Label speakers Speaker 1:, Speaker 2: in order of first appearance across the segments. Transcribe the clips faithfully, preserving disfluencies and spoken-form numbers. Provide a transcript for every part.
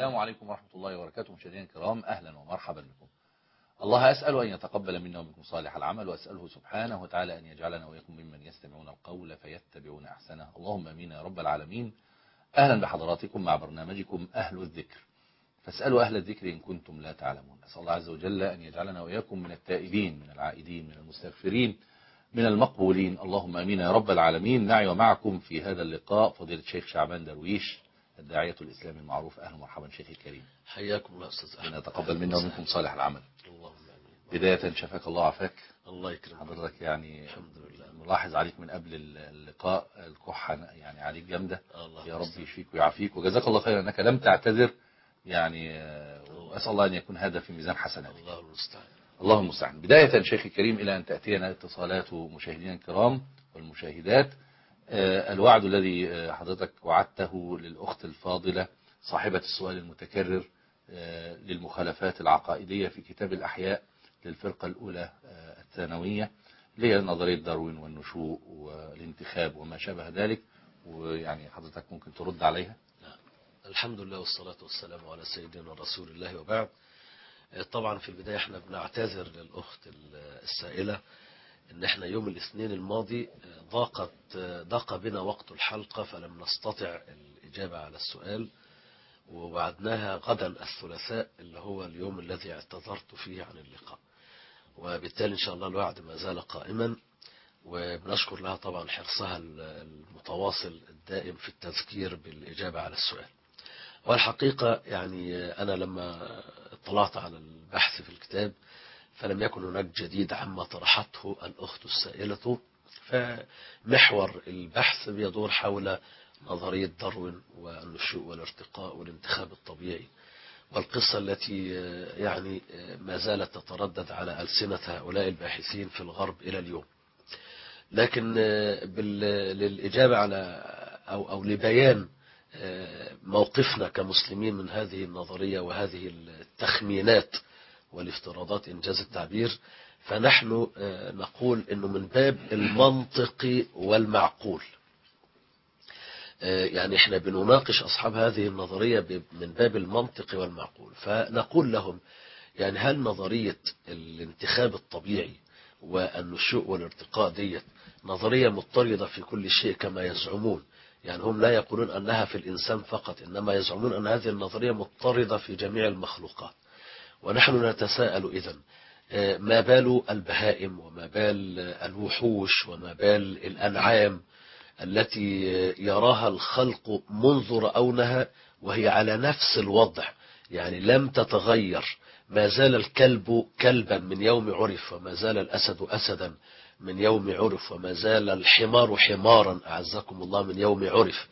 Speaker 1: السلام عليكم ورحمة الله وبركاته. مشاهدينا الكرام، أهلا ومرحبا بكم. الله أسأل أن يتقبل منا ومنكم صالح العمل، وأسأله سبحانه وتعالى أن يجعلنا وإياكم ممن يستمعون القول فيتبعون أحسنه. اللهم آمين يا رب العالمين. أهلا بحضراتكم مع برنامجكم أهل الذكر، فاسألوا أهل الذكر إن كنتم لا تعلمون. أسأل الله عز وجل أن يجعلنا وإياكم من التائبين، من العائدين، من المستغفرين، من المقبولين. اللهم آمين يا رب العالمين. معي ومعكم في هذا اللقاء فضيلة الشيخ شعبان درويش، الداعية الإسلامي المعروف. أهلا ومرحبا شيخي الكريم.
Speaker 2: حياكم الله أستاذ أحمد.
Speaker 1: ربنا يتقبل منا ومنكم صالح العمل.
Speaker 2: اللهم آمين.
Speaker 1: بداية شفاك الله عافاك.
Speaker 2: الله يكرمك
Speaker 1: حضرتك يعني
Speaker 2: الحمد لله.
Speaker 1: ملاحظ عليك من قبل اللقاء الكحة يعني عليك جامدة.
Speaker 2: الله
Speaker 1: يا رب يشفيك ويعافيك، وجزاك الله خيرا أنك لم تعتذر يعني، وأسأل الله أن يكون هذا في ميزان حسناتك.
Speaker 2: الله المستعان.
Speaker 1: الله المستعان. بداية شيخي الكريم، إلى أن تأتينا اتصالات مشاهدينا الكرام والمشاهدات، الوعد الذي حضرتك وعدته للأخت الفاضلة صاحبة السؤال المتكرر للمخالفات العقائدية في كتاب الأحياء للفرقة الأولى الثانوية، اللي هي نظرية داروين والنشوء والانتخاب وما شابه ذلك، ويعني حضرتك ممكن ترد عليها.
Speaker 2: الحمد لله والصلاة والسلام على سيدنا رسول الله، وبعد. طبعا في البداية احنا بنعتذر للأخت السائلة ان احنا يوم الاثنين الماضي ضاقت ضاق بنا وقت الحلقة، فلم نستطع الإجابة على السؤال، ووعدناها غدا الثلاثاء اللي هو اليوم الذي اعتذرت فيه عن اللقاء، وبالتالي إن شاء الله الوعد ما زال قائما، وبنشكر لها طبعا حرصها المتواصل الدائم في التذكير بالإجابة على السؤال. والحقيقة يعني أنا لما اطلعت على البحث في الكتاب فلم يكن هناك جديد عما طرحته الأخت السائلة، فمحور البحث بيدور حول نظرية داروين والنشوء والارتقاء والانتخاب الطبيعي، والقصة التي يعني ما زالت تتردد على ألسنة هؤلاء الباحثين في الغرب إلى اليوم. لكن للإجابة على أو, أو لبيان موقفنا كمسلمين من هذه النظرية وهذه التخمينات والافتراضات إنجاز التعبير، فنحن نقول إنه من باب المنطق والمعقول. يعني احنا بنناقش أصحاب هذه النظرية من باب المنطق والمعقول، فنقول لهم يعني هل نظرية الانتخاب الطبيعي والنشوء والارتقاء ديت نظرية مضطردة في كل شيء كما يزعمون؟ يعني هم لا يقولون أنها في الإنسان فقط، إنما يزعمون أن هذه النظرية مضطردة في جميع المخلوقات. ونحن نتساءل إذن ما بال البهائم وما بال الوحوش وما بال الأنعام التي يراها الخلق منذ رأونها وهي على نفس الوضع، يعني لم تتغير. ما زال الكلب كلبا من يوم عرف، وما زال الأسد أسدا من يوم عرف، وما زال الحمار حمارا أعزكم الله من يوم عرف.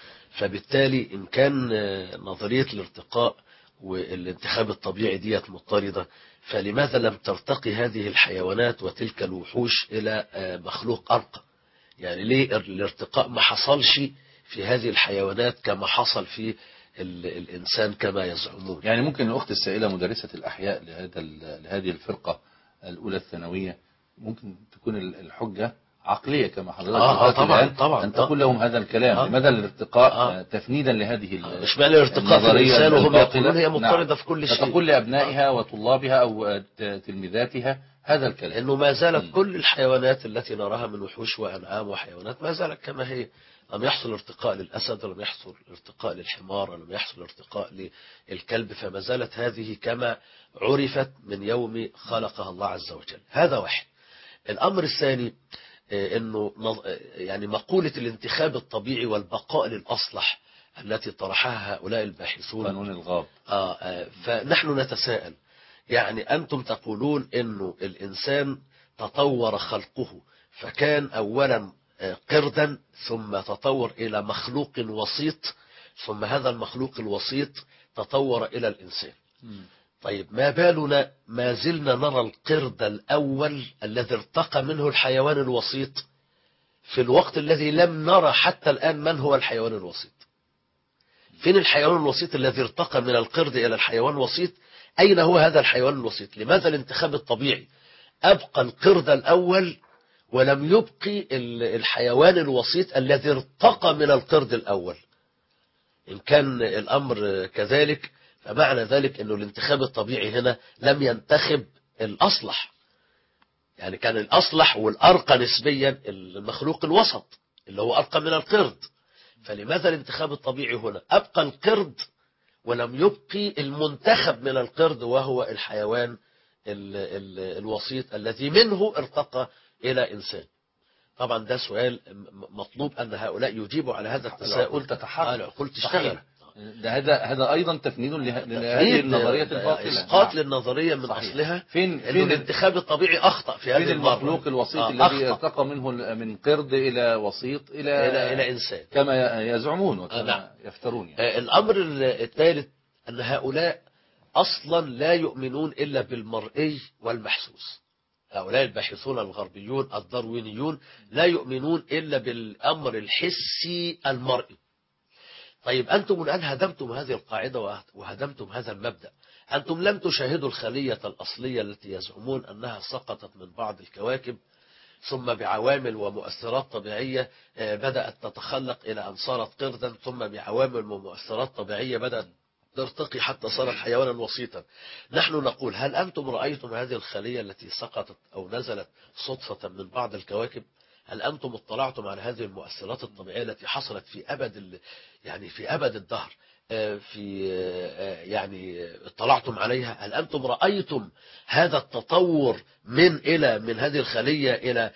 Speaker 2: فبالتالي إن كان نظرية الارتقاء والانتخاب الطبيعي ديت مضطردة، فلماذا لم ترتقي هذه الحيوانات وتلك الوحوش إلى مخلوق أرقى؟ يعني ليه الارتقاء ما حصلش في هذه الحيوانات كما حصل في الإنسان كما يزعمون؟
Speaker 1: يعني ممكن الأخت السائلة مدرسة الأحياء لهذا لهذه الفرقة الأولى الثانوية ممكن تكون الحجة عقلية كما حضرتك
Speaker 2: آه آه طبعا طبعا
Speaker 1: أن تقول لهم هذا الكلام.
Speaker 2: آه
Speaker 1: لماذا الارتقاء
Speaker 2: آه
Speaker 1: تفنيدا لهذه
Speaker 2: آه مش معنى الارتقاء في الإنسان وهم يقولون هي مضطردة
Speaker 1: نعم.
Speaker 2: في كل شيء،
Speaker 1: فتقول لأبنائها وطلابها أو تلميذاتها هذا الكلام،
Speaker 2: إنه ما زالت كل الحيوانات التي نراها من وحوش وأنعام وحيوانات ما زالت كما هي. لم يحصل ارتقاء للأسد، ولم يحصل ارتقاء للحمار، ولم يحصل ارتقاء للكلب، فما زالت هذه كما عرفت من يوم خلقها الله عز وجل. هذا واحد. الأمر الثاني إنه يعني مقولة الانتخاب الطبيعي والبقاء للأصلح التي طرحها هؤلاء الباحثون
Speaker 1: قانون الغاب.
Speaker 2: آه آه فنحن نتساءل، يعني أنتم تقولون إنه الإنسان تطور خلقه فكان أولا قردا ثم تطور إلى مخلوق وسيط، ثم هذا المخلوق الوسيط تطور إلى الإنسان. طيب ما بالنا ما زلنا نرى القرد الأول الذي ارتقى منه الحيوان الوسيط في الوقت الذي لم نرى حتى الآن من هو الحيوان الوسيط؟ فين الحيوان الوسيط الذي ارتقى من القرد إلى الحيوان الوسيط؟ أين هو هذا الحيوان الوسيط؟ لماذا الانتخاب الطبيعي أبقى القرد الأول ولم يبقي الحيوان الوسيط الذي ارتقى من القرد الأول؟ إن كان الأمر كذلك فمعنى ذلك أنه الانتخاب الطبيعي هنا لم ينتخب الأصلح، يعني كان الأصلح والأرقى نسبيا المخلوق الوسط اللي هو أرقى من القرد. فلماذا الانتخاب الطبيعي هنا أبقى القرد ولم يبقي المنتخب من القرد وهو الحيوان ال ال الوسيط الذي منه ارتقى إلى إنسان؟ طبعا ده سؤال مطلوب أن هؤلاء يجيبوا على هذا التساؤل.
Speaker 1: تتحرك،
Speaker 2: العقول تشتغل.
Speaker 1: ده هذا هذا ايضا تفنيد لهذه النظريه الباطله،
Speaker 2: اسقاط للنظريه من صحيح. اصلها.
Speaker 1: فين
Speaker 2: فين الانتخاب الطبيعي اخطا في هذه
Speaker 1: المخلوق الوسيط آه الذي ارتقى منه من قرد الى وسيط الى
Speaker 2: الى, إلى انسان
Speaker 1: كما يزعمون وكما آه نعم. يفترون
Speaker 2: يعني. آه الامر الثالث ان هؤلاء اصلا لا يؤمنون الا بالمرئي والمحسوس. هؤلاء الباحثون الغربيون الداروينيون لا يؤمنون الا بالامر الحسي المرئي. طيب أنتم الآن هدمتم هذه القاعدة وهدمتم هذا المبدأ. أنتم لم تشاهدوا الخلية الأصلية التي يزعمون أنها سقطت من بعض الكواكب ثم بعوامل ومؤثرات طبيعية بدأت تتخلق إلى أن صارت قردا، ثم بعوامل ومؤثرات طبيعية بدأت ترتقي حتى صارت حيوانا وسيطا. نحن نقول هل أنتم رأيتم هذه الخلية التي سقطت أو نزلت صدفة من بعض الكواكب؟ هل أنتم اطلعتم على هذه المؤثرات الطبيعية التي حصلت في أبد يعني في أبد الدهر في يعني اطلعتم عليها؟ هل أنتم رأيتم هذا التطور من إلى من هذه الخلية إلى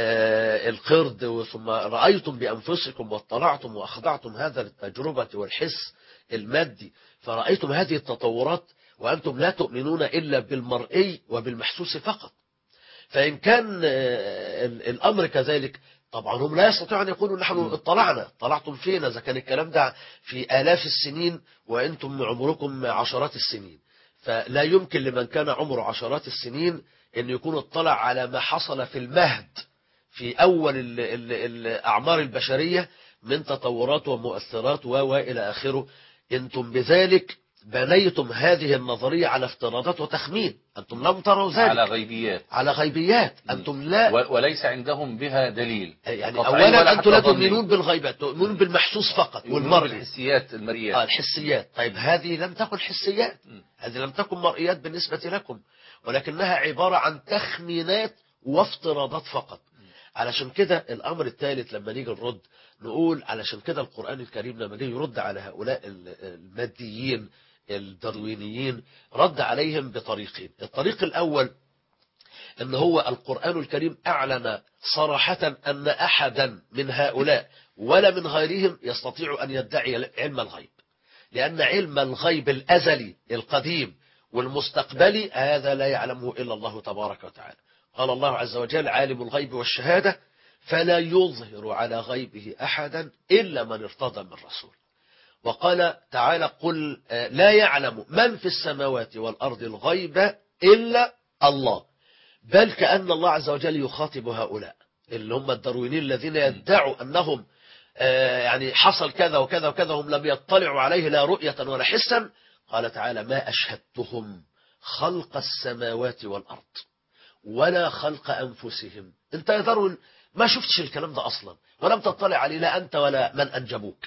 Speaker 2: القرد، ثم رأيتم بأنفسكم واطلعتم وأخضعتم هذا التجربة والحس المادي فرأيتم هذه التطورات وأنتم لا تؤمنون إلا بالمرئي وبالمحسوس فقط؟ فإن كان الأمر كذلك طبعا هم لا يستطيعون أن يقولوا نحن اطلعنا. اطلعتم فينا إذا كان الكلام ده في آلاف السنين وأنتم عمركم عشرات السنين؟ فلا يمكن لمن كان عمره عشرات السنين أن يكون اطلع على ما حصل في المهد في أول ال ال الأعمار البشرية من تطورات ومؤثرات وإلى آخره. أنتم بذلك بنيتم هذه النظرية على افتراضات وتخمين. أنتم لم تروا ذلك،
Speaker 1: على غيبيات
Speaker 2: على غيبيات أنتم لا
Speaker 1: وليس عندهم بها دليل.
Speaker 2: يعني أولا أنتم لا تؤمنون بالغيبات، تؤمنون بالمحسوس فقط والمرئي،
Speaker 1: بالحسيات المرئيات.
Speaker 2: آه الحسيات. طيب هذه لم تكن حسيات، هذه لم تكن مرئيات بالنسبة لكم، ولكنها عبارة عن تخمينات وافتراضات فقط. علشان كده الأمر الثالث لما نيجي نرد نقول علشان كده القرآن الكريم لما جه يرد على هؤلاء الماديين الداروينيين رد عليهم بطريقين. الطريق الأول أن هو القرآن الكريم أعلن صراحة أن أحدا من هؤلاء ولا من غيرهم يستطيع أن يدعي علم الغيب، لأن علم الغيب الأزلي القديم والمستقبلي هذا لا يعلمه إلا الله تبارك وتعالى. قال الله عز وجل عالم الغيب والشهادة فلا يظهر على غيبه أحدا إلا من ارتضى من رسول. وقال تعالى قل لا يعلم من في السماوات والأرض الغيب إلا الله. بل كأن الله عز وجل يخاطب هؤلاء اللي هم الداروينيين الذين يدعوا أنهم يعني حصل كذا وكذا وكذا هم لم يطلعوا عليه لا رؤية ولا حسا. قال تعالى ما أشهدتهم خلق السماوات والأرض ولا خلق أنفسهم. انت يا داروين ما شفتش الكلام ده أصلا ولم تطلع عليه لا أنت ولا من أنجبوك.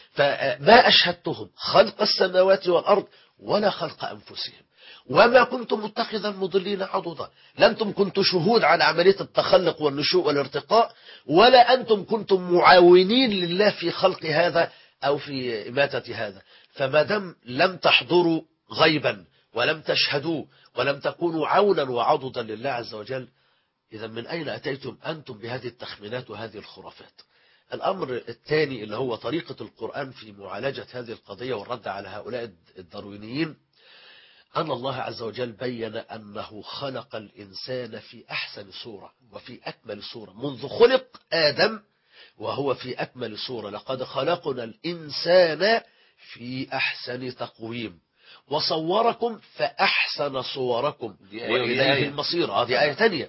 Speaker 2: فما أشهدتهم خلق السماوات والأرض ولا خلق أنفسهم وما كنتم متخذا المضلين عضدا. لا أنتم كنتم شهود على عملية التخلق والنشوء والارتقاء ولا أنتم كنتم معاونين لله في خلق هذا أو في إماتة هذا. فما دام لم تحضروا غيبا ولم تشهدوا ولم تكونوا عونا وعضدا لله عز وجل، إذا من أين أتيتم أنتم بهذه التخمينات وهذه الخرافات؟ الأمر الثاني اللي هو طريقة القرآن في معالجة هذه القضية والرد على هؤلاء الداروينيين أن الله عز وجل بين أنه خلق الإنسان في أحسن صورة وفي أكمل صورة منذ خلق آدم وهو في أكمل صورة. لقد خلقنا الإنسان في أحسن تقويم وصوركم فأحسن صوركم وإليه المصير. هذه آية ثانية.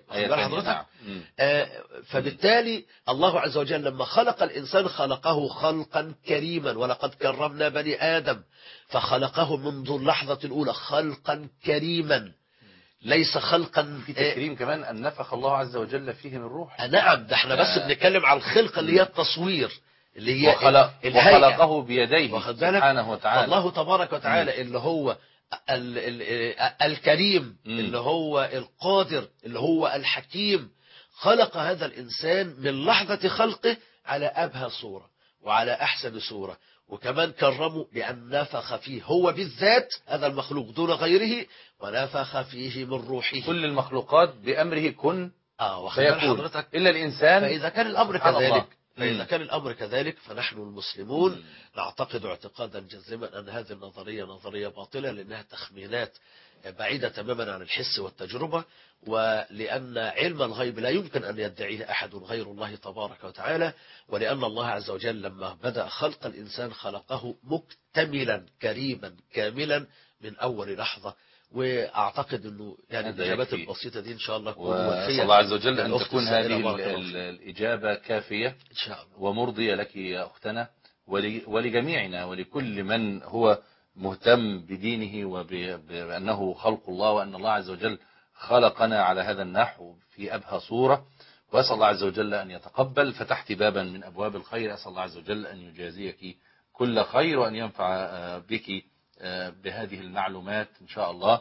Speaker 2: آه فبالتالي الله عز وجل لما خلق الإنسان خلقه خلقا كريما ولقد كرمنا بني آدم فخلقه منذ اللحظة الأولى خلقا كريما ليس خلقا
Speaker 1: في تكريم كمان أن نفخ الله عز وجل فيه من روح.
Speaker 2: نعم ده احنا بس بنتكلم على الخلق اللي هي التصوير اللي هي
Speaker 1: وخلق وخلقه بيديه سبحانه وتعالى.
Speaker 2: الله تبارك وتعالى اللي هو ال ال الكريم
Speaker 1: مم.
Speaker 2: اللي هو القادر اللي هو الحكيم خلق هذا الإنسان من لحظة خلقه على أبهى صورة وعلى أحسن صورة، وكمان كرمه بأن نفخ فيه هو بالذات هذا المخلوق دون غيره، ونفخ فيه من روحه.
Speaker 1: كل المخلوقات بأمره كن
Speaker 2: آه واخد بال
Speaker 1: فيكون
Speaker 2: حضرتك.
Speaker 1: إلا الإنسان.
Speaker 2: فإذا كان الأمر
Speaker 1: سبحان الله.
Speaker 2: كذلك فإذا
Speaker 1: مم.
Speaker 2: كان الأمر كذلك فنحن المسلمون
Speaker 1: مم.
Speaker 2: نعتقد اعتقادا جازما أن هذه النظرية نظرية باطلة، لأنها تخمينات بعيدة تماما عن الحس والتجربة، ولأن علم الغيب لا يمكن أن يدعيه أحد غير الله تبارك وتعالى، ولأن الله عز وجل لما بدأ خلق الإنسان خلقه مكتملا كريما كاملا من أول لحظة. وأعتقد أنه يعني
Speaker 1: هذا
Speaker 2: الإجابات
Speaker 1: يكفي.
Speaker 2: البسيطة دي إن شاء الله تكون
Speaker 1: وأسأل
Speaker 2: وافية
Speaker 1: الله عز وجل أن
Speaker 2: للأخت
Speaker 1: تكون
Speaker 2: السائلة.
Speaker 1: هذه
Speaker 2: بارك
Speaker 1: ال-
Speaker 2: الله
Speaker 1: ال-
Speaker 2: فيك.
Speaker 1: الإجابة كافية
Speaker 2: إن شاء الله.
Speaker 1: ومرضية لك يا أختنا، ول- ولجميعنا ولكل من هو مهتم بدينه وبأنه خلق الله، وأن الله عز وجل خلقنا على هذا النحو في أبهى صورة. وأسأل الله عز وجل أن يتقبل. فتحت بابا من أبواب الخير، أسأل الله عز وجل أن يجازيك كل خير وأن ينفع آه، بك آه، بهذه المعلومات إن شاء الله،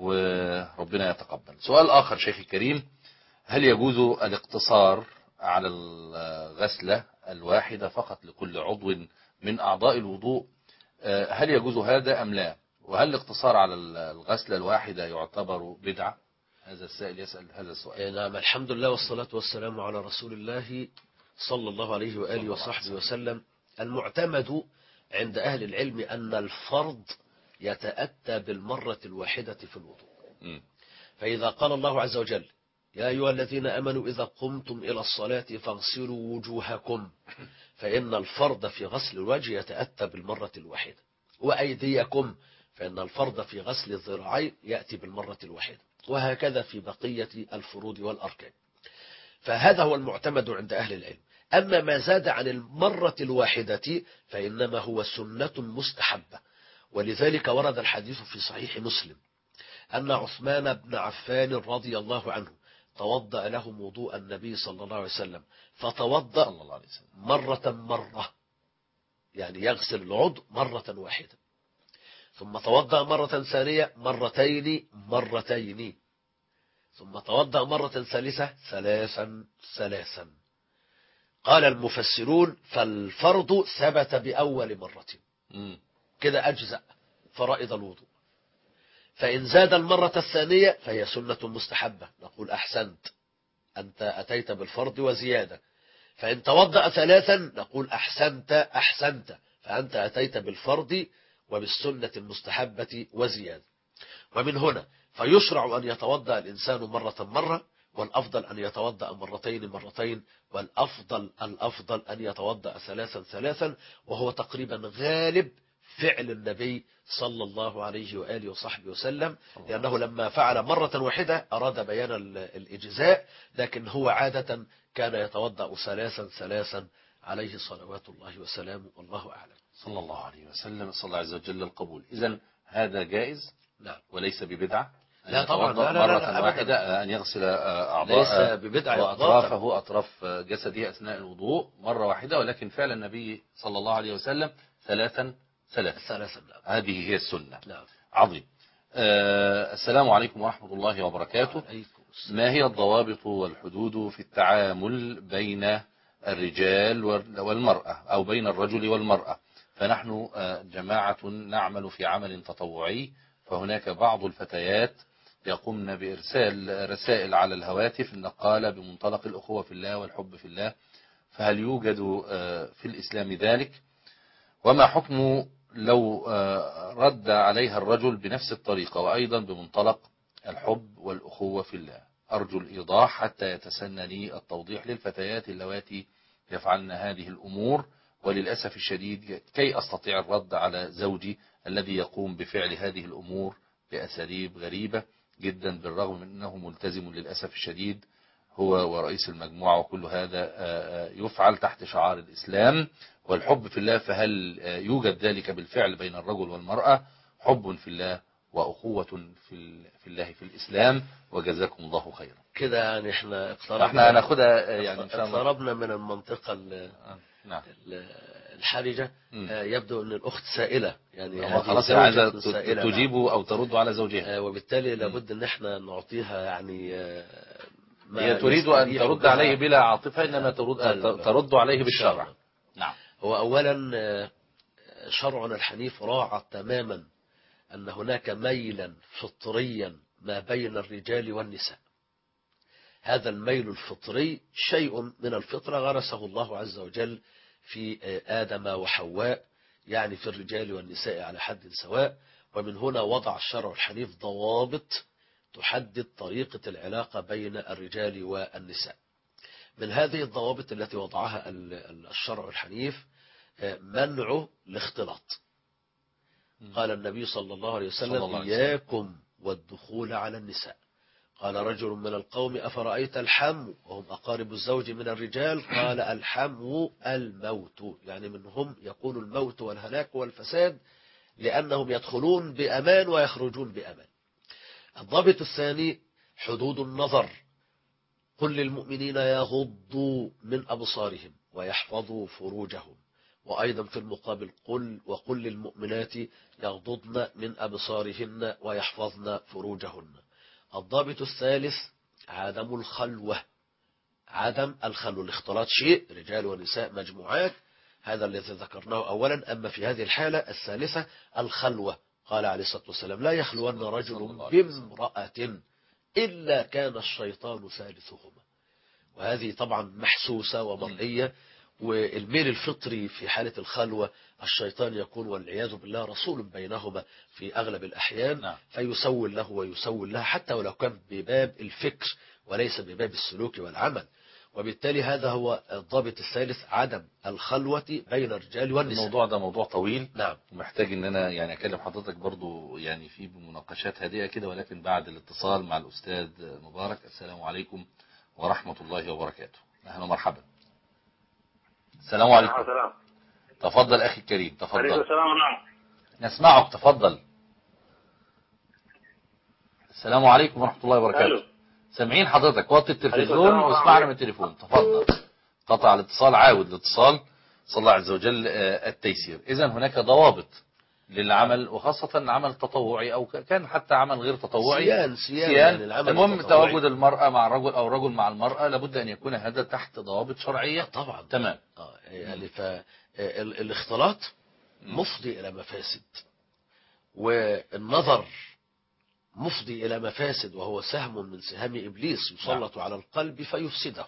Speaker 1: وربنا يتقبل. سؤال آخر شيخي الكريم: هل يجوز الاقتصار على الغسلة الواحدة فقط لكل عضو من أعضاء الوضوء؟ آه، هل يجوز هذا أم لا؟ وهل الاقتصار على الغسلة الواحدة يعتبر بدعة؟ هذا السائل يسأل هذا السؤال.
Speaker 2: نعم، الحمد لله والصلاة والسلام على رسول الله صلى الله عليه وآله وصحبه وسلم. المعتمد عند أهل العلم أن الفرض يتأتى بالمرة الواحدة في الوضوء.
Speaker 1: م.
Speaker 2: فإذا قال الله عز وجل: يا أيها الذين أمنوا إذا قمتم إلى الصلاة فاغسلوا وجوهكم، فإن الفرض في غسل الوجه يتأتى بالمرة الواحدة. وأيديكم، فإن الفرض في غسل الذراعين يأتي بالمرة الواحدة، وهكذا في بقية الفروض والأركان. فهذا هو المعتمد عند أهل العلم. أما ما زاد عن المرة الواحدة فإنما هو سنة مستحبة. ولذلك ورد الحديث في صحيح مسلم أن عثمان بن عفان رضي الله عنه توضأ لهم وضوء النبي صلى الله عليه وسلم، فتوضأ
Speaker 1: صلى الله عليه وسلم
Speaker 2: مرة مرة، يعني يغسل العضو مرة واحدة، ثم توضأ مرة ثانية مرتين مرتين، ثم توضأ مرة ثالثة ثلاثا ثلاثا. قال المفسرون: فالفرض ثبت بأول مرة،
Speaker 1: م.
Speaker 2: كده أجزأ فرائض الوضوء. فإن زاد المرة الثانية فهي سنة مستحبة، نقول أحسنت، أنت أتيت بالفرض وزيادة. فإن توضأ ثلاثا نقول أحسنت أحسنت، فأنت أتيت بالفرض وبالسنة المستحبة وزيادة. ومن هنا فيشرع أن يتوضأ الإنسان مرة مرة، والأفضل أن يتوضأ مرتين مرتين، والأفضل الأفضل أن يتوضأ ثلاثا ثلاثا، وهو تقريبا غالب فعل النبي صلى الله عليه وآله وصحبه وسلم، لأنه لما فعل مرة واحدة أراد بيان الإجزاء، لكن هو عادة كان يتوضأ ثلاثا ثلاثا عليه صلوات الله وسلامه، والله أعلم.
Speaker 1: صلى الله عليه وسلم. صلى الله عز وجل القبول. إذن هذا جائز
Speaker 2: نعم.
Speaker 1: وليس ببدعة.
Speaker 2: لا طبعا،
Speaker 1: يتوضأ
Speaker 2: لا لا لا
Speaker 1: مرة
Speaker 2: لا
Speaker 1: واحدة، أن يغسل أعضاء
Speaker 2: ليس ببدعة
Speaker 1: وأطرافه أطراف جسده أثناء الوضوء مرة واحدة، ولكن فعل النبي صلى الله عليه وسلم ثلاثا ثلاثا
Speaker 2: ثلاثا. نعم.
Speaker 1: هذه هي السنة.
Speaker 2: نعم.
Speaker 1: عظيم. آه السلام عليكم ورحمة الله وبركاته. ما هي الضوابط والحدود في التعامل بين الرجال والمرأة أو بين الرجل والمرأة؟ فنحن جماعة نعمل في عمل تطوعي، فهناك بعض الفتيات يقومن بإرسال رسائل على الهواتف النقالة بمنطلق الأخوة في الله والحب في الله، فهل يوجد في الإسلام ذلك؟ وما حكم لو رد عليها الرجل بنفس الطريقة وأيضا بمنطلق الحب والأخوة في الله؟ أرجو الإيضاح حتى يتسنى لي التوضيح للفتيات اللواتي يفعلن هذه الأمور، وللأسف الشديد كي أستطيع الرد على زوجي الذي يقوم بفعل هذه الأمور بأساليب غريبة جدا، بالرغم من أنه ملتزم للأسف الشديد هو ورئيس المجموعة، وكل هذا يفعل تحت شعار الإسلام والحب في الله. فهل يوجد ذلك بالفعل بين الرجل والمرأة، حب في الله وأخوة في ال- في الله في الإسلام، وجزاكم الله خيرا.
Speaker 2: كده يعني احنا اقتربنا
Speaker 1: احنا هناخدها يعني إن شاء الله.
Speaker 2: اقتربنا من المنطقة ال-
Speaker 1: آه، نعم.
Speaker 2: ال- الحرجة.
Speaker 1: مم.
Speaker 2: آه، يبدو أن الأخت سائلة، يعني
Speaker 1: هو
Speaker 2: هذه
Speaker 1: خلاص هي
Speaker 2: زوجة
Speaker 1: عايزة
Speaker 2: سائلة،
Speaker 1: ت- تجيب
Speaker 2: نعم.
Speaker 1: أو ترد على زوجها.
Speaker 2: آه، وبالتالي لابد ان احنا نعطيها يعني آه، ما
Speaker 1: هي تريد أن
Speaker 2: يستريح
Speaker 1: ترد
Speaker 2: بها.
Speaker 1: عليه بلا عاطفة، إنما ترد,
Speaker 2: قلبه.
Speaker 1: ترد عليه
Speaker 2: إن شاء
Speaker 1: بالشرع.
Speaker 2: الله.
Speaker 1: نعم.
Speaker 2: هو أولا آه، شرعنا الحنيف راعى تماما أن هناك ميلا فطريا ما بين الرجال والنساء. هذا الميل الفطري شيء من الفطرة غرسه الله عز وجل في آه، آدم وحواء، يعني في الرجال والنساء على حد سواء. ومن هنا وضع الشرع الحنيف ضوابط تحدد طريقة العلاقة بين الرجال والنساء. من هذه الضوابط التي وضعها ال- ال- الشرع الحنيف آه، منع الاختلاط. قال النبي صلى الله عليه
Speaker 1: صلى
Speaker 2: وسلم:
Speaker 1: الله عليه وسلم.
Speaker 2: إياكم والدخول على النساء. قال رجل من القوم: أفرأيت الحم، وهم أقارب الزوج من الرجال؟ قال: الحم الموت، يعني منهم يكون الموت والهلاك والفساد، لأنهم يدخلون بأمان ويخرجون بأمان. الضابط الثاني حدود النظر. قل للمؤمنين يغضوا من أبصارهم ويحفظوا فروجهم. وأيضا في المقابل قل وقل للمؤمنات يغضضن من أبصارهن ويحفظن فروجهن. الضابط الثالث عدم الخلوة. عدم الخلوة، الاختلاط شيء، رجال ونساء مجموعات، هذا الذي ذكرناه أولا. أما في هذه الحالة الثالثة الخلوة، قال عليه الصلاة والسلام: لا يخلون رجل بامرأة إلا كان الشيطان ثالثهما. وهذه طبعا محسوسة ومرئية. والميل الفطري في حالة الخلوة الشيطان يكون والعياذ بالله رسول بينهما في أغلب الأحيان.
Speaker 1: نعم.
Speaker 2: فيسول له ويسول لها، حتى ولو كان بباب الفكر وليس بباب السلوك والعمل. وبالتالي هذا هو الضابط الثالث، عدم الخلوة بين الرجال والنساء.
Speaker 1: الموضوع ده موضوع طويل.
Speaker 2: نعم.
Speaker 1: ومحتاج ان انا يعني اكلم حضرتك برضو يعني في مناقشات هادئة كده، ولكن بعد الاتصال مع الأستاذ مبارك. السلام عليكم ورحمة الله وبركاته. أهلا ومرحبا. السلام عليكم.
Speaker 3: السلام.
Speaker 1: تفضل أخي الكريم،
Speaker 3: عليكم
Speaker 1: تفضل.
Speaker 3: السلام ورحمة.
Speaker 1: نسمعك، تفضل. السلام عليكم ورحمة الله
Speaker 3: الو.
Speaker 1: وبركاته. سامعين حضرتك، وطي التلفزيون
Speaker 3: السلام ورحمة
Speaker 1: واسمعنا
Speaker 3: الله.
Speaker 1: من التليفون. تفضل. قطع الاتصال، عاود الاتصال. صلى الله عز وجل آه، التيسير. إذا هناك ضوابط للعمل، وخاصة العمل التطوعي أو ك- كان حتى عمل غير تطوعي.
Speaker 2: سيان سيان,
Speaker 1: سيان.
Speaker 2: يعني العمل
Speaker 1: المهم
Speaker 2: التطوعي.
Speaker 1: تواجد المرأة مع الرجل أو الرجل مع المرأة لابد أن يكون هذا تحت ضوابط شرعية.
Speaker 2: آه طبعا.
Speaker 1: تمام.
Speaker 2: آه يعني فالاختلاط مفضي إلى مفاسد، والنظر مفضي إلى مفاسد، وهو سهم من سهام إبليس يسلط على القلب فيفسده.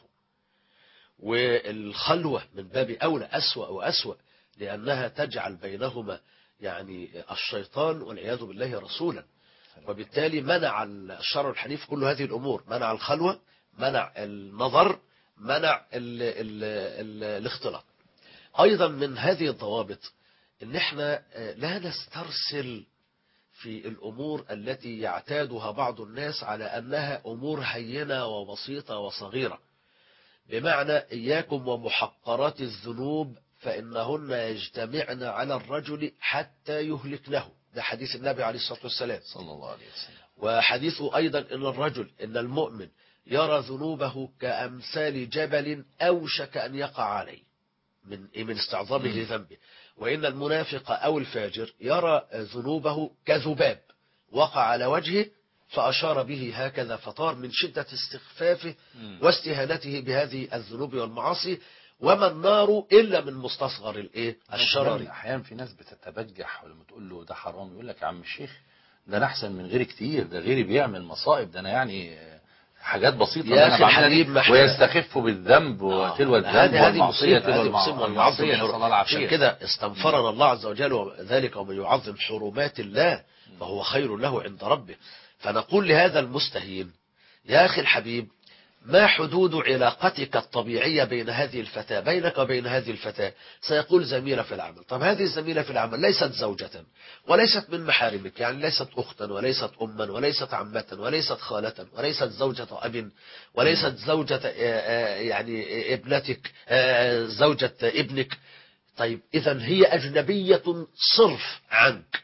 Speaker 2: والخلوة من باب أولى أسوأ وأسوأ، لأنها تجعل بينهما يعني الشيطان والعياذ بالله رسولا. وبالتالي منع الشرع الحنيف كل هذه الأمور، منع الخلوة، منع النظر، منع ال ال ال الاختلاط. أيضا من هذه الضوابط ان احنا لا نسترسل في الأمور التي يعتادها بعض الناس على أنها أمور هينة وبسيطة وصغيرة. بمعنى إياكم ومحقرات الذنوب فإنهن يجتمعن على الرجل حتى يهلكنه. ده حديث النبي عليه الصلاة والسلام.
Speaker 1: صلى الله عليه وسلم.
Speaker 2: وحديثه أيضا إن الرجل إن المؤمن يرى ذنوبه كأمثال جبل أوشك أن يقع عليه من من استعظامه لذنبه. وإن المنافق أو الفاجر يرى ذنوبه كذباب وقع على وجهه فأشار به هكذا فطار من شدة استخفافه واستهانته بهذه الذنوب والمعاصي. وما النار إلا من مستصغر الإيه الشرر.
Speaker 1: أحيانا في ناس بتتبجح ولما تقول له ده حرام يقول لك يا عم الشيخ ده أنا أحسن من غيري كتير، ده غيري بيعمل مصائب، ده أنا يعني حاجات بسيطة
Speaker 2: يا أخي الحبيب،
Speaker 1: ويستخف بالذنب وتلو الذنب والمعصية.
Speaker 2: هذه مصيبة والمعصية نسأل الله العافية. عشان كده استنفرنا
Speaker 1: مم.
Speaker 2: الله عز وجل وذلك ومن يعظم حرمات الله فهو خير له عند ربه. فنقول لهذا المستهين يا أخي الحبيب ما حدود علاقتك الطبيعية بين هذه الفتاة بينك وبين هذه الفتاة؟ سيقول زميلة في العمل. طب هذه الزميلة في العمل ليست زوجة وليست من محارمك، يعني ليست أختا وليست أما وليست عمة وليست خالة وليست زوجة أب وليست زوجة يعني ابنتك زوجة ابنك. طيب إذن هي أجنبية صرف عنك،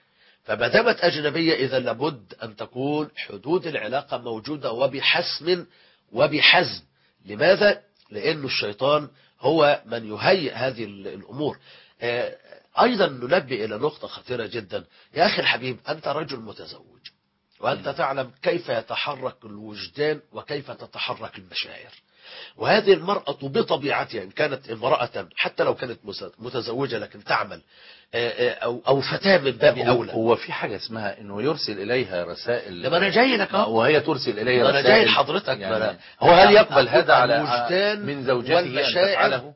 Speaker 2: فما دامت أجنبية إذا لابد أن تكون حدود العلاقة موجودة وبحسم وبحزم. لماذا؟ لأن الشيطان هو من يهيئ هذه الأمور. أيضا ننبه إلى نقطة خطيرة جدا. يا أخي الحبيب، أنت رجل متزوج وأنت تعلم كيف يتحرك الوجدان وكيف تتحرك المشاعر، وهذه المرأة بطبيعتها إن كانت امرأة حتى لو كانت متزوجة لكن تعمل أو أو فتاة من باب أولى.
Speaker 1: هو في حاجة اسمها إنه يرسل إليها رسائل،
Speaker 2: لما أنا جاي لك
Speaker 1: وهي ترسل إليه رسائل.
Speaker 2: أنا جاي لحضرتك
Speaker 1: يعني هو هل يقبل هذا على
Speaker 2: من
Speaker 1: زوجته أن تفعله؟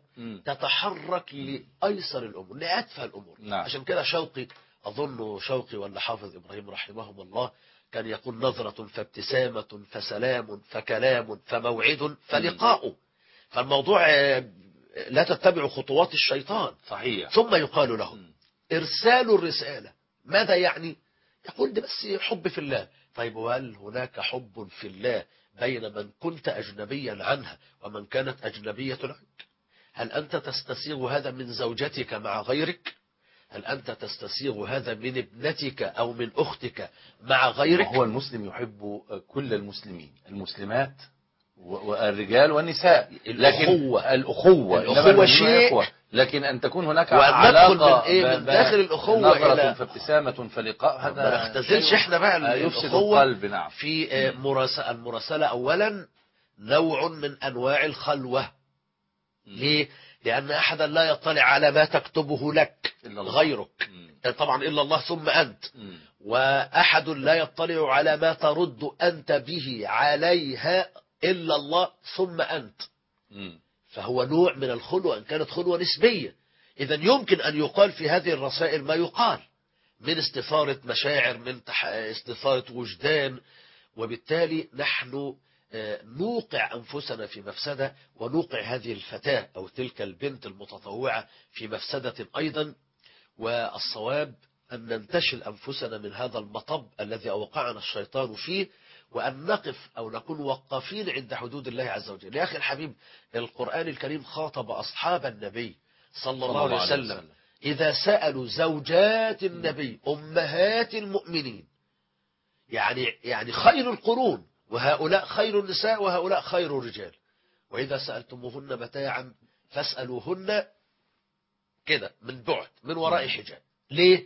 Speaker 2: تتحرك لأيسر الأمور لأتفه الأمور.
Speaker 1: نعم.
Speaker 2: عشان كده شوقي، أظن شوقي ولا حافظ إبراهيم رحمهم الله، كان يقول نظرة فابتسامة فسلام فكلام فموعد فلقاء. فالموضوع لا تتبع خطوات الشيطان.
Speaker 1: صحيح.
Speaker 2: ثم يقال له إرسال الرسالة ماذا يعني؟ يقول ده بس حب في الله. طيب وهل هناك حب في الله بين من كنت أجنبيا عنها ومن كانت أجنبية عنك؟ هل أنت تستسيغ هذا من زوجتك مع غيرك؟ هل أنت تستسيغ هذا من ابنتك أو من أختك مع غيرك؟
Speaker 1: هو المسلم يحب كل المسلمين، المسلمات والرجال والنساء، لكن
Speaker 2: الأخوة
Speaker 1: الأخوة,
Speaker 2: الأخوة شيء،
Speaker 1: لكن أن تكون هناك
Speaker 2: علاقة من, إيه من داخل الأخوة
Speaker 1: نظرة
Speaker 2: إلى
Speaker 1: فابتسامة فلقاء، هذا
Speaker 2: ما نختزلش احنا بقى
Speaker 1: يفسد القلب. نعم.
Speaker 2: في مراسلة. المراسلة أولا نوع من أنواع الخلوة. ليه؟ لأن أحدا لا يطلع على ما تكتبه لك غيرك، طبعا إلا الله ثم أنت، وأحد لا يطلع على ما ترد أنت به عليها إلا الله ثم أنت. فهو نوع من الخلوة إن كانت خلوة نسبية. إذا يمكن أن يقال في هذه الرسائل ما يقال من استثارة مشاعر، من استثارة وجدان، وبالتالي نحن نوقع أنفسنا في مفسدة ونوقع هذه الفتاة أو تلك البنت المتطوعة في مفسدة أيضا. والصواب أن ننتشل أنفسنا من هذا المطب الذي أوقعنا الشيطان فيه، وأن نقف أو نكون وقفين عند حدود الله عز وجل. يا أخي الحبيب، القرآن الكريم خاطب أصحاب النبي صلى الله عليه وسلم إذا سألوا زوجات النبي أمهات المؤمنين، يعني يعني خير القرون، وهؤلاء خير النساء وهؤلاء خير الرجال، وإذا سألتموهن متاعا فاسألوهن كده من بعد من وراء حجاب. ليه؟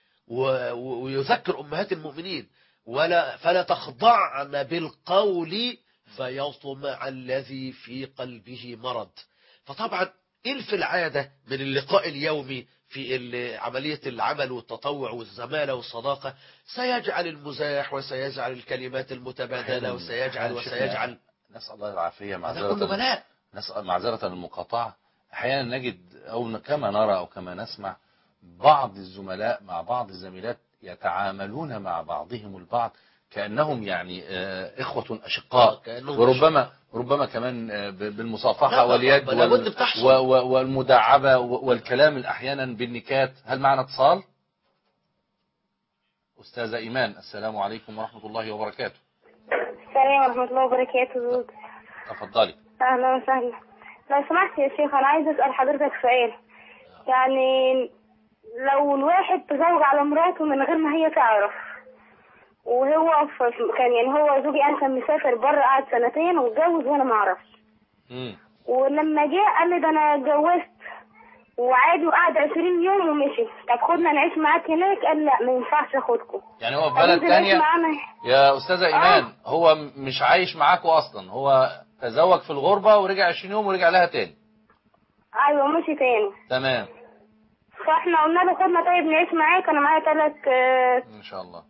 Speaker 2: ويذكر أمهات المؤمنين ولا فلا تخضعن بالقول فيطمع الذي في قلبه مرض. فطبعا إن في العادة من اللقاء اليومي في عملية العمل والتطوع والزمالة والصداقة سيجعل المزاح وسيجعل الكلمات المتبادلة وسيجعل وسيجعل
Speaker 1: نسأل الله العافية.
Speaker 2: معذرة كله بلاء.
Speaker 1: نسأل معذرة المقاطعة. أحيانا نجد أو كما نرى أو كما نسمع بعض الزملاء مع بعض الزميلات يتعاملون مع بعضهم البعض كأنهم يعني إخوة أشقاء، وربما ربما كمان بالمصافحة واليد والمداعبة والكلام أحيانا بالنكات. هل معنا اتصال؟ أستاذة إيمان، السلام عليكم ورحمة الله وبركاته.
Speaker 3: السلام ورحمة الله وبركاته.
Speaker 1: تفضلي.
Speaker 3: أهلا وسهلا. لو سمحت يا شيخ، أنا عايز أسأل حضرتك سؤال. يعني لو الواحد تزوج على مراته من غير ما هي تعرف، وهو كان يعني هو زوجي أنا كان مسافر بره قعد سنتين واتجوز وأنا ما أعرفش، ولما جه قال لي ده أنا اتجوزت وعادي وقعد عشرين يوم ومشي، طب خدنا نعيش معاك هناك. قال لا ما ينفعش أخدكم.
Speaker 1: يعني هو في بلد تانية يا أستاذة إيمان؟ آه. هو مش عايش معاكوا أصلا، هو تزوج في الغربة ورجع عشرين يوم ورجع لها تاني.
Speaker 3: أيوة مشي تاني.
Speaker 1: تمام.
Speaker 3: فاحنا قلنا له خدنا طيب نعيش معاك، أنا معايا ثلاث
Speaker 1: إن شاء الله.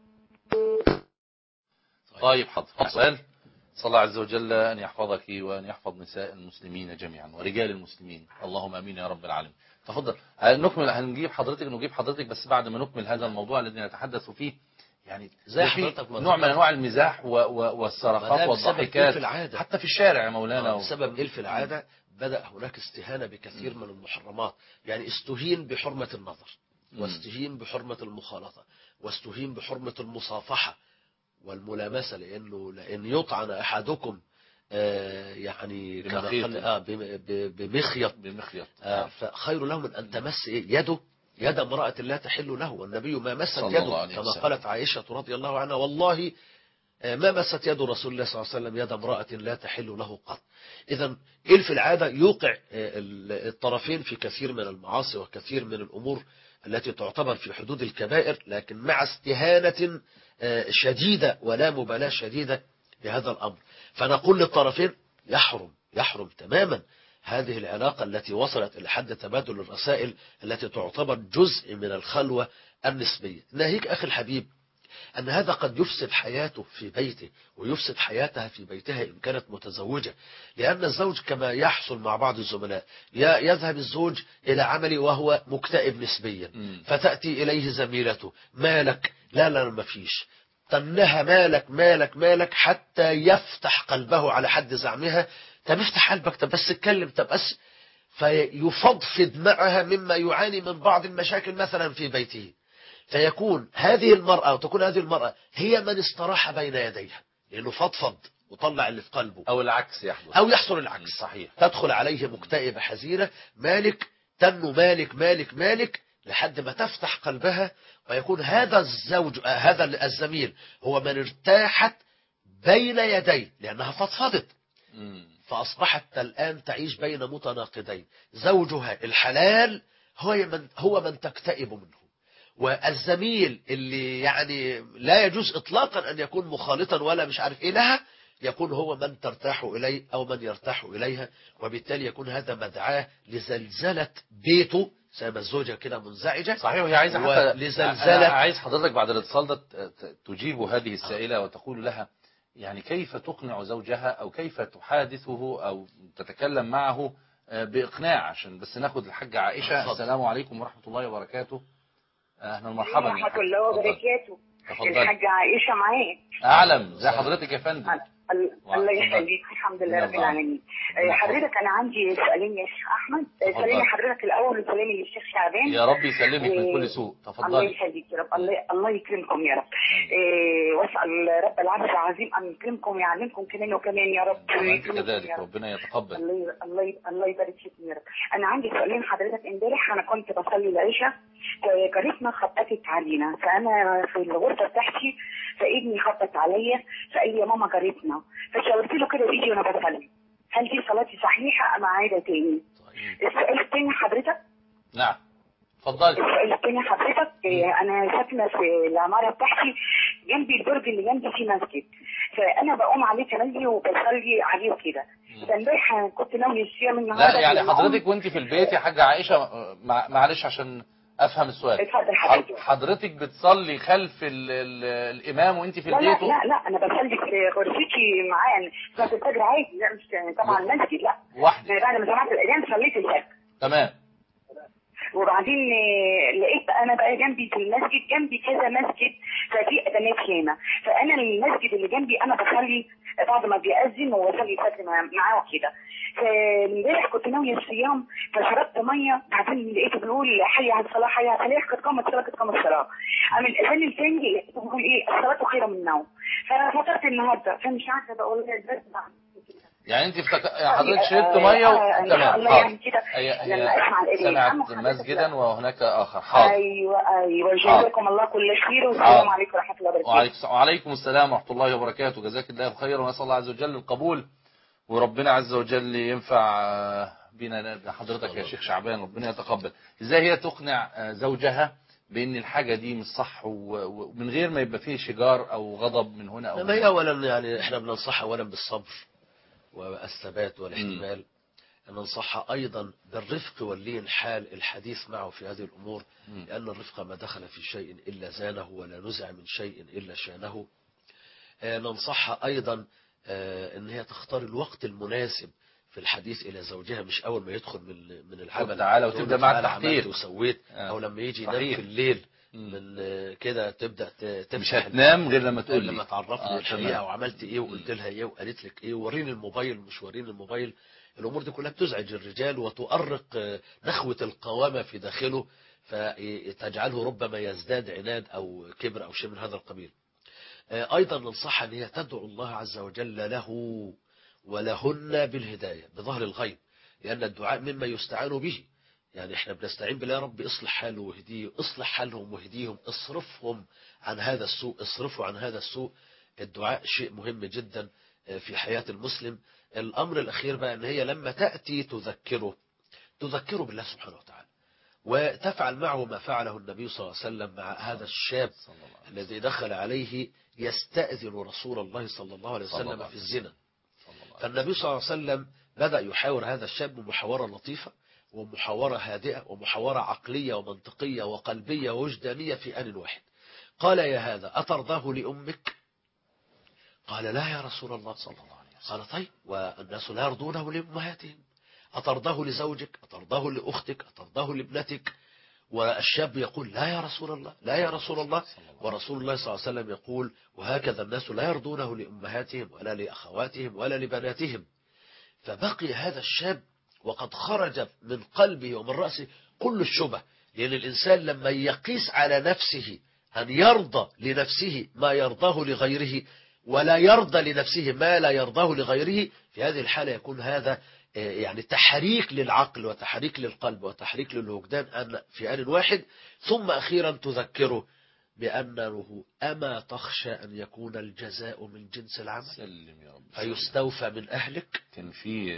Speaker 1: طيب حاضر. سؤال. صلى الله عز وجل أن يحفظك وأن يحفظ نساء المسلمين جميعا ورجال المسلمين، اللهم أمين يا رب العالمين. تفضل. نكمل، هنجيب حضرتك نجيب حضرتك بس بعد ما نكمل هذا الموضوع الذي نتحدث فيه. يعني
Speaker 2: زي حضرتك
Speaker 1: نوع من انواع المزاح والصرخات والضحكات
Speaker 2: في
Speaker 1: حتى في الشارع يا مولانا.
Speaker 2: بسبب ايه في العادة بدأ هناك استهانة بكثير من المحرمات. يعني استهين بحرمة النظر، واستهين بحرمة المخالطة، واستهين بحرمة المصافحة والملامسة، لأنه لأن يطعن أحدكم آه يعني
Speaker 1: بمخيط
Speaker 2: آه بمخيط
Speaker 1: بمخيط
Speaker 2: آه فخير له من أن تمس يده يد امرأة لا تحل له، والنبي ما مست
Speaker 1: صلى الله
Speaker 2: يده
Speaker 1: عليه
Speaker 2: كما
Speaker 1: وسلم.
Speaker 2: قالت عائشة رضي الله عنها والله ما مست يد رسول الله صلى الله عليه وسلم يد امرأة لا تحل له قط. إذا إيه في العادة يوقع الطرفين في كثير من المعاصي وكثير من الأمور التي تعتبر في حدود الكبائر، لكن مع استهانة شديدة ولا مبالاة شديدة بهذا الأمر. فنقول للطرفين يحرم يحرم تماما هذه العلاقة التي وصلت إلى حد تبادل الرسائل التي تعتبر جزء من الخلوة النسبية. ناهيك أخي الحبيب أن هذا قد يفسد حياته في بيته ويفسد حياتها في بيتها إن كانت متزوجة، لأن الزوج كما يحصل مع بعض الزملاء يذهب الزوج إلى عمله وهو مكتئب نسبيا، فتأتي إليه زميلته مالك، لا لا ما فيش، تنها مالك مالك مالك حتى يفتح قلبه على حد زعمها. طب افتح قلبك، طب بس اتكلم، طب بس، فيفضفض معها مما يعاني من بعض المشاكل مثلا في بيته، فيكون هذه المرأة وتكون هذه المرأة هي من استراح بين يديها لأنه فضفض وطلع اللي في قلبه،
Speaker 1: أو العكس يحدث،
Speaker 2: أو يحصل العكس.
Speaker 1: صحيح.
Speaker 2: تدخل عليه مكتئبة حزينة مالك، تنو مالك مالك مالك لحد ما تفتح قلبها، ويكون هذا الزوج آه هذا الزميل هو من ارتاحت بين يديه لأنها فضفضت. فأصبحت الآن تعيش بين متناقضين، زوجها الحلال هو من هو من تكتئب منه، والزميل اللي يعني لا يجوز إطلاقا أن يكون مخالطا ولا مش عارف إيه لها يكون هو من ترتاح إليه أو من يرتاح إليها، وبالتالي يكون هذا مدعاه لزلزلة بيته زي ما الزوجة كده منزعجة.
Speaker 1: صحيح. وهي عايزة حتى
Speaker 2: لزلزلة.
Speaker 1: أنا عايز حضرتك بعد الاتصال ده تجيب هذه السائلة وتقول لها يعني كيف تقنع زوجها أو كيف تحادثه أو تتكلم معه بإقناع، عشان بس ناخد الحاجة عائشة. السلام عليكم ورحمة الله وبركاته. أهلا ومرحبا.
Speaker 3: ورحمة الله وبركاته.
Speaker 1: تفضل.
Speaker 3: الحاجة عائشة معاك.
Speaker 1: أعلم. زي حضرتك يا فندم.
Speaker 3: الله يخليك. الحمد لله رب العالمين. حضرتك أنا عندي سؤالين يا شيخ أحمد. سلمي حضرتك الأول وسلمي للشيخ شعبان.
Speaker 1: يا رب يسلمك من كل سوء. تفضلي.
Speaker 3: الله يخليك يا رب. الله الله يكرمكم يا رب. إيه واسأل رب العرش العظيم أن يكرمكم ويعلمكم كمان وكمان يا رب.
Speaker 1: كذلك ربنا يتقبل.
Speaker 3: الله الله الله يبارك فيكم يا رب. أنا عندي سؤالين حضرتك. امبارح أنا كنت بصلي العشاء، جارتنا خبطت علينا، فأنا في الغرفة بتاعتي فابني خبط عليا فقال لي يا ماما جارتنا، فشاورت له كده بايدي وانا بصلي. هل دي صلاتي صحيحه ام اعيدها تاني؟ السؤال الثاني حضرتك.
Speaker 1: نعم اتفضلي.
Speaker 3: السؤال الثاني حضرتك، انا ساكنه في العماره بتاعتي جنبي البرج اللي جنبي فيه مسجد، فانا بقوم عليه تملي وبصلي عليه وكده. فامبارح كنت ناوي الصيام النهارده.
Speaker 1: لا يعني حضرتك وانت في البيت يا حاجه عائشه، معلش عشان افهم السؤال.
Speaker 3: اتفضل حضرتك.
Speaker 1: حضرتك بتصلي خلف ال ال الامام وانت في
Speaker 3: لا
Speaker 1: البيت؟
Speaker 3: لا لا لا انا بصلي في غرفتي معاه صلاه الفجر عادي. لا مش طبعا المسجد لا.
Speaker 1: وحدك؟
Speaker 3: بعد ما سمعت الاذان صليت الفجر.
Speaker 1: تمام.
Speaker 3: وبعدين لقيت انا بقى جنبي في المسجد جنبي كذا مسجد ففي اذانات هنا، فانا المسجد اللي جنبي انا بصلي بعد ما بيأذن وبصلي الفجر معاه كده. فامبارح كنت ناويه الصيام فشربت ميه، بعدين لقيته بيقول حي على الصلاه حي على الفلاح، قد قامت الصلاه قد قامت الصلاه. اما الاذان الثاني لقيته بيقول ايه الصلاه خير من النوم. ففطرت النهارده فمش عارفه بقول لها ازاي
Speaker 1: يعني انت فتك... حضرتك شربت ميه و... تمام.
Speaker 3: يعني كده
Speaker 1: هي...
Speaker 3: لما اسمع الاذان
Speaker 1: سمعت مسجدا وهناك اخر. حاضر.
Speaker 3: ايوه ايوه جزاكم الله كل خير والسلام عليكم ورحمه الله وبركاته.
Speaker 1: وعليكم وعليكم السلام ورحمه الله وبركاته. جزاك الله خيرا ونسال الله عز وجل القبول، وربنا عز وجل ينفع بينا حضرتك يا شيخ شعبان، ربنا يتقبل. ازاي هي تقنع زوجها بان الحاجه دي مش صح ومن غير ما يبقى فيه شجار او غضب من هنا او من
Speaker 2: هنا؟ اولا يعني احنا بننصحها اولا بالصبر والثبات والاحتمال، أن ننصحها أيضا بالرفق واللين حال الحديث معه في هذه الأمور، م. لأن الرفق ما دخل في شيء إلا زانه ولا نزع من شيء إلا شانه. آه ننصحها أيضا آه أن هي تختار الوقت المناسب في الحديث إلى زوجها، مش أول ما يدخل من من العمل
Speaker 1: تعالى وتبدأ مع التحقيق
Speaker 2: وسويت آه. أو لما يجي ينام في الليل من كده تبدأ تفتح،
Speaker 1: مش هتنام غير لما تقول لي
Speaker 2: لما تعرفني آه الحقيقة وعملت إيه وقلت لها إيه وقالت لك إيه ووريني الموبايل ومش وريني الموبايل. الأمور دي كلها بتزعج الرجال وتؤرق نخوة القوامة في داخله، فتجعله ربما يزداد عناد أو كبر أو شيء من هذا القبيل. أيضا ننصح أن هي تدعو الله عز وجل له ولهن بالهداية بظهر الغيب، لأن الدعاء مما يستعان به. يعني احنا بنستعين بالله يا رب اصلح حاله واهديه، اصلح حالهم واهديهم، اصرفهم عن هذا السوء، اصرفوا عن هذا السوء. الدعاء شيء مهم جدا في حياة المسلم. الأمر الأخير بقى أن هي لما تأتي تذكره تذكره بالله سبحانه وتعالى، وتفعل معه ما فعله النبي صلى الله عليه وسلم مع هذا الشاب الذي دخل عليه يستأذن رسول الله صلى الله عليه وسلم في الزنا. فالنبي صلى الله عليه وسلم بدأ يحاور هذا الشاب بمحاورة لطيفة ومحاورة هادئة ومحاورة عقلية ومنطقية وقلبية ووجدانية في آن واحد. قال: يا هذا أترضاه لأمك؟ قال: لا يا رسول الله صلى الله عليه وسلم. قال: طيب، والناس لا يرضونه لأمهاتهم، أترضاه لزوجك؟ أترضاه لأختك؟ أترضاه لابنتك؟ والشاب يقول: لا يا رسول الله، لا يا رسول الله. ورسول الله صلى الله عليه وسلم يقول: وهكذا الناس لا يرضونه لأمهاتهم ولا لأخواتهم ولا لبناتهم. فبقي هذا الشاب وقد خرج من قلبه ومن رأسه كل الشبه، لأن الإنسان لما يقيس على نفسه أن يرضى لنفسه ما يرضاه لغيره ولا يرضى لنفسه ما لا يرضاه لغيره، في هذه الحالة يكون هذا يعني تحريك للعقل وتحريك للقلب وتحريك للوجدان أن في آن واحد. ثم أخيرا تذكره بأنه أما تخشى أن يكون الجزاء من جنس العمل؟
Speaker 1: سلم يا رب.
Speaker 2: فيستوفى من أهلك.
Speaker 1: كان في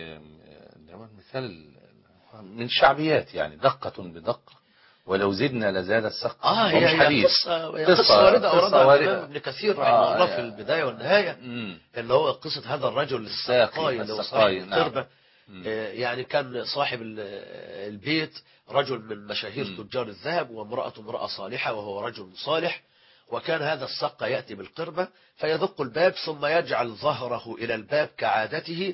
Speaker 1: مثال من شعبيات يعني دقة بدقة ولو زدنا لزاد السقف.
Speaker 2: آه هي, هي
Speaker 1: حديث.
Speaker 2: قصة, هي قصة واردة أوردها الإمام ابن كثير رحمه
Speaker 1: آه
Speaker 2: الله في البداية والنهاية، اللي هو قصة هذا الرجل السقاي اللي هو صاحب القربة. يعني كان صاحب البيت رجل من مشاهير تجار الذهب، وامرأة امرأة صالحة وهو رجل صالح. وكان هذا السقا يأتي بالقربة فيدق الباب ثم يجعل ظهره إلى الباب كعادته،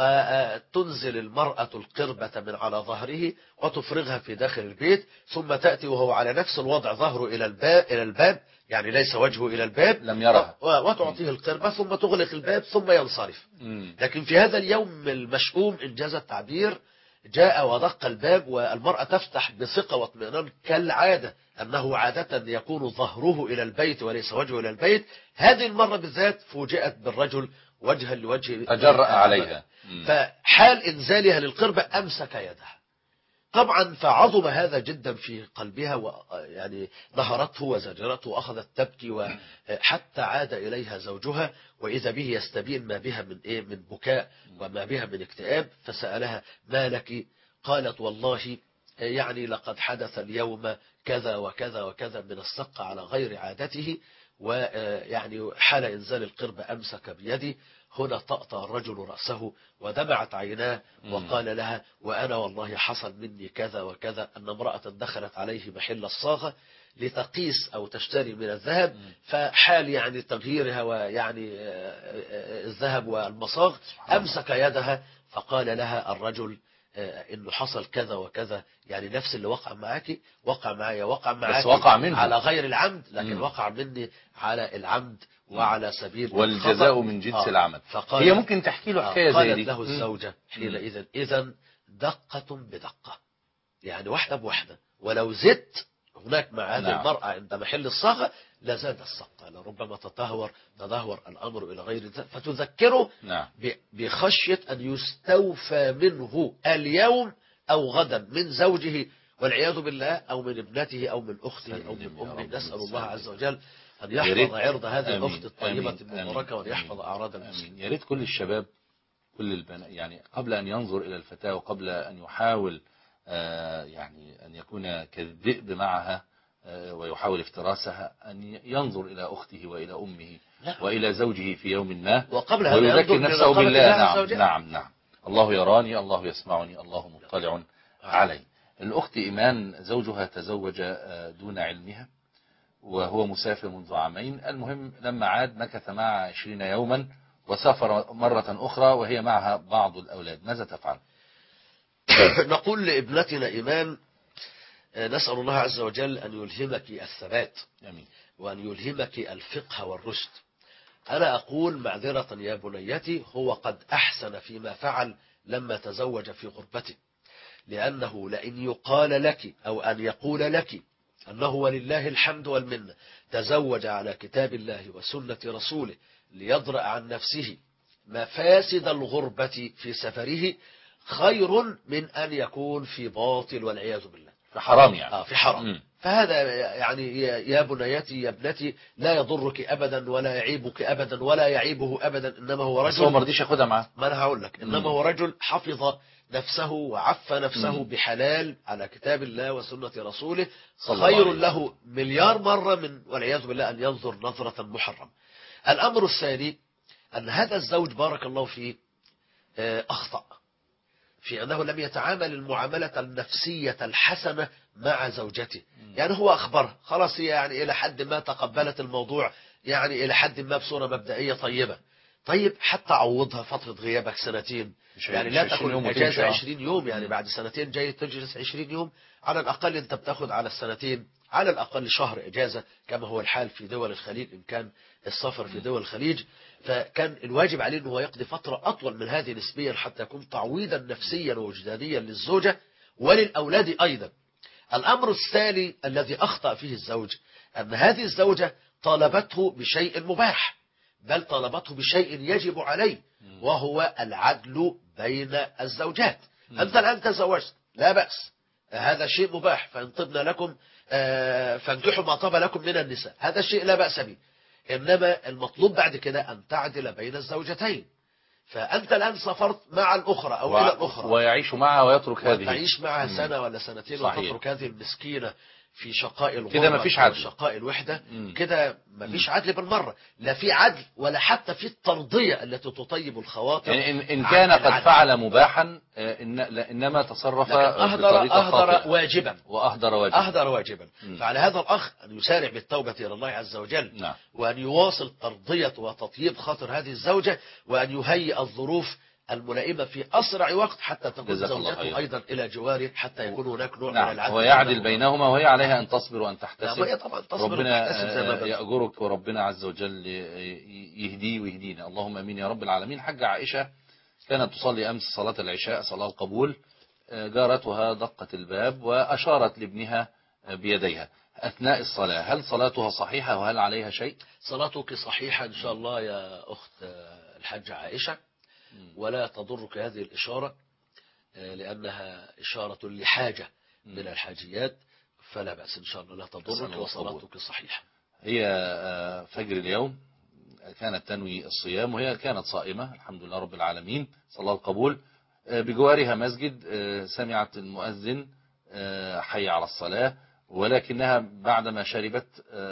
Speaker 2: فتنزل المرأة القربة من على ظهره وتفرغها في داخل البيت، ثم تأتي وهو على نفس الوضع ظهره إلى الباب إلى الباب يعني ليس وجهه إلى الباب،
Speaker 1: لم يرها،
Speaker 2: وتعطيه القربة ثم تغلق الباب ثم ينصرف. لكن في هذا اليوم المشؤوم إنجاز التعبير جاء ودق الباب، والمرأة تفتح بثقة واطمئنان كالعادة أنه عادة يكون ظهره إلى البيت وليس وجهه إلى البيت. هذه المرة بالذات فوجئت بالرجل وجها لوجه،
Speaker 1: تجرأ عليها.
Speaker 2: فحال إنزالها للقربة أمسك يدها طبعا، فعظم هذا جدا في قلبها، ويعني نهرته وزجرته وأخذت تبكي، وحتى عاد إليها زوجها وإذا به يستبين ما بها من إيه من بكاء وما بها من اكتئاب. فسألها: ما لك؟ قالت: والله يعني لقد حدث اليوم كذا وكذا وكذا من السق على غير عادته، ويعني حال إنزال القربة أمسك بيدي. هنا طأطأ الرجل رأسه ودمعت عيناه وقال لها: وأنا والله حصل مني كذا وكذا، أن امرأة دخلت عليه محل الصاغة لتقيس أو تشتري من الذهب، فحال يعني تغييرها ويعني الذهب والمصاغ أمسك يدها فقال لها الرجل: إنه حصل كذا وكذا، يعني نفس اللي وقع معك وقع معي وقع معك
Speaker 1: وقع منه
Speaker 2: على غير العمد، لكن
Speaker 1: مم.
Speaker 2: وقع مني على العمد وعلى سبيل
Speaker 1: والجزاء من جنس
Speaker 2: آه.
Speaker 1: العمل.
Speaker 2: فقال
Speaker 1: هي ممكن تحكي له حكاية
Speaker 2: آه.
Speaker 1: زي دي.
Speaker 2: قالت له الزوجة حينئذ: إذن دقة بدقة، يعني واحدة بواحدة، ولو زدت هناك مع هذه
Speaker 1: نعم.
Speaker 2: المرأة عند محل الصاغة لزاد السقة، لربما تدهور تدهور الأمر إلى غير ذلك. فتذكره
Speaker 1: نعم.
Speaker 2: بخشية أن يستوفى منه اليوم أو غدا من زوجه والعياذ بالله، أو من ابنته أو من أخته أو من أمه. نسأل الله عز وجل أن يحفظ عرض هذه الأخت الطيبة المباركة وأن يحفظ أعراض المسلمين.
Speaker 1: يا ريت كل الشباب كل البنات يعني قبل أن ينظر إلى الفتاة وقبل أن يحاول آه يعني أن يكون كالذئب معها آه ويحاول افتراسها، أن ينظر إلى أخته وإلى أمه لا. وإلى زوجه في يوم ما،
Speaker 2: وقبل
Speaker 1: ويذكر نفسه بالله. نعم نعم نعم الله يراني، الله يسمعني، الله مطلع علي. الأخت إيمان زوجها تزوج دون علمها وهو مسافر منذ عامين. المهم لما عاد مكث معها عشرين يوما وسافر مرة أخرى وهي معها بعض الأولاد. ماذا تفعل؟
Speaker 2: نقول لابنتنا إيمان: نسأل الله عز وجل أن يلهمك الثبات
Speaker 1: أمين.
Speaker 2: وأن يلهمك الفقه والرشد. أنا أقول معذرة يا بنيتي، هو قد أحسن فيما فعل لما تزوج في غربته، لأنه لئن يقال لك أو أن يقول لك أنه ولله الحمد والمنة تزوج على كتاب الله وسنة رسوله ليضرأ عن نفسه مفاسد الغربة في سفره، خير من أن يكون في باطل والعياذ بالله.
Speaker 1: في حرام يعني.
Speaker 2: آه في حرام.
Speaker 1: مم.
Speaker 2: فهذا يعني يا بنيتي يا ابنتي لا يضرك أبدا ولا يعيبك أبدا ولا يعيبه أبدا، إنما هو
Speaker 1: بس هو
Speaker 2: رجل.
Speaker 1: ما رضيش ياخدها معاه.
Speaker 2: ما أنا هقول لك، إنما
Speaker 1: مم.
Speaker 2: هو رجل حفظ نفسه وعف نفسه
Speaker 1: مم.
Speaker 2: بحلال على كتاب الله وسنة رسوله،
Speaker 1: صلى الله عليه
Speaker 2: خير
Speaker 1: وسلم.
Speaker 2: له مليار مرة من والعياذ بالله أن ينظر نظرة محرم. الأمر الثاني أن هذا الزوج بارك الله فيه آه، أخطأ في أنه لم يتعامل المعاملة النفسية الحسنة مع زوجته. يعني هو أخبرها خلاص، هي يعني إلى حد ما تقبلت الموضوع، يعني إلى حد ما بصورة مبدئية طيبة. طيب حتى عوضها فترة غيابك سنتين، يعني لا تكون أجازة عشرين يوم، يعني بعد سنتين جاي تجلس عشرين يوم، على الأقل أنت بتاخد على السنتين على الأقل شهر إجازة كما هو الحال في دول الخليج إن كان السفر في دول الخليج. فكان الواجب عليه أنه يقضي فترة أطول من هذه نسبيا حتى يكون تعويضا نفسيا ووجدانيا للزوجة وللأولاد أيضا. الأمر الثاني الذي أخطأ فيه الزوج أن هذه الزوجة طالبته بشيء مباح، بل طالبته بشيء يجب عليه، وهو العدل بين الزوجات. أنت الآن تزوجت لا بأس، هذا شيء مباح، فإن طبن لكم فانكحوا ما طاب لكم من النساء، هذا الشيء لا بأس به. إنما المطلوب بعد كده أن تعدل بين الزوجتين. فأنت الآن سافرت مع الأخرى أو
Speaker 1: و...
Speaker 2: إلى الأخرى
Speaker 1: ويعيش معها ويترك هذه،
Speaker 2: وتعيش معها
Speaker 1: مم.
Speaker 2: سنة ولا سنتين
Speaker 1: صحيح.
Speaker 2: وتترك هذه المسكينة في شقاء الغربة
Speaker 1: كده مفيش عدل،
Speaker 2: وشقاء الوحدة،
Speaker 1: مم.
Speaker 2: كده مفيش عدل بالمرة، لا في عدل ولا حتى في الترضية التي تطيب الخواطر.
Speaker 1: يعني إن, إن كان قد
Speaker 2: العدل.
Speaker 1: فعل مباحا إن إنما تصرف
Speaker 2: أهدر,
Speaker 1: بطريقة
Speaker 2: أهدر
Speaker 1: خاطئة
Speaker 2: واجبا
Speaker 1: وأهدر واجبا
Speaker 2: أهدر واجبا
Speaker 1: مم.
Speaker 2: فعلى هذا الأخ أن يسارع بالتوبة إلى الله عز وجل،
Speaker 1: نعم.
Speaker 2: وأن يواصل ترضية وتطيب خاطر هذه الزوجة، وأن يهيئ الظروف الملائمة في أسرع وقت حتى تكون زوجته أيضا إلى جواره، حتى يكون هناك نوع
Speaker 1: نعم.
Speaker 2: من العدل
Speaker 1: ويعدل بينهما، وهي عليها أن تصبر وأن تحتسب.
Speaker 2: نعم. طبعا تصبر
Speaker 1: ربنا
Speaker 2: وتحتسب زي ما
Speaker 1: يأجرك، وربنا عز وجل يهديه ويهدينا، اللهم أمين يا رب العالمين. حاجة عائشة كانت تصلي أمس صلاة العشاء صلاة القبول، جارتها دقت الباب وأشارت لابنها بيديها أثناء الصلاة، هل صلاتها صحيحة وهل عليها شيء؟
Speaker 2: صلاتك صحيحة إن شاء الله يا أخت الحاجة عائشة، ولا تضرك هذه الإشارة لأنها إشارة لحاجة من الحاجيات، فلا بأس إن شاء الله لا تضرك وصلاتك صحيحة.
Speaker 1: هي فجر اليوم كانت تنوي الصيام وهي كانت صائمة الحمد لله رب العالمين، صلاة القبول، بجوارها مسجد، سمعت المؤذن حي على الصلاة، ولكنها بعدما شربت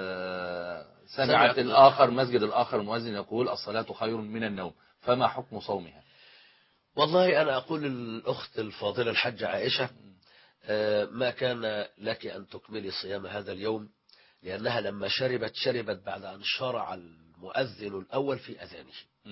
Speaker 1: سمعت الآخر مسجد الآخر المؤذن يقول الصلاة خير من النوم، فما حكم صومها؟
Speaker 2: والله أنا أقول للأخت الفاضلة الحجة عائشة ما كان لك أن تكملي صيام هذا اليوم، لأنها لما شربت شربت بعد أن شرع المؤذن الأول في أذانه،